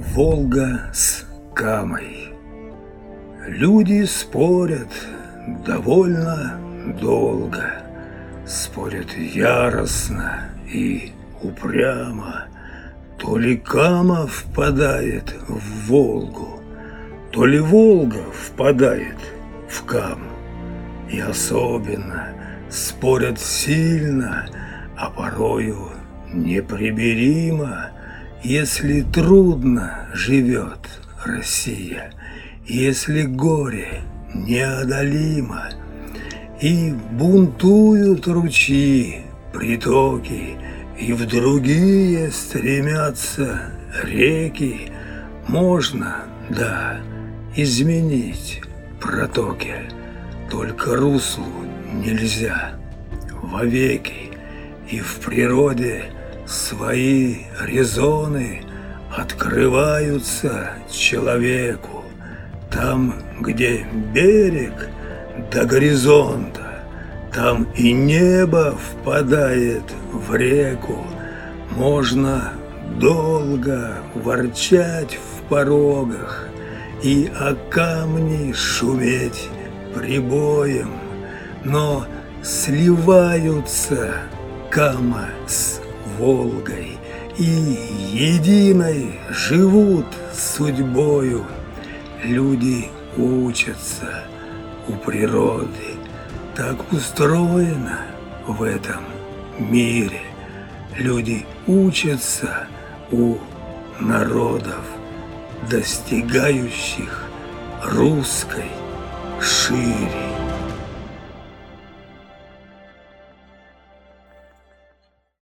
Волга с Камой. Люди спорят довольно долго, спорят яростно и упрямо. То ли Кама впадает в Волгу, то ли Волга впадает в Каму. И особенно спорят сильно, а порою непримиримо, если трудно живет Россия, если горе неодолимо. И бунтуют ручьи, притоки, и в другие стремятся реки. Можно, да, изменить протоки, только руслу нельзя вовеки. И в природе свои резоны открываются человеку. Там, где берег до горизонта, там и небо впадает в реку. Можно долго ворчать в порогах и о камни шуметь прибоем, но сливаются Кама с Волгой и единой живут судьбою. Люди учатся у природы, так устроено в этом мире. Люди учатся у народов, достигающих русской шире.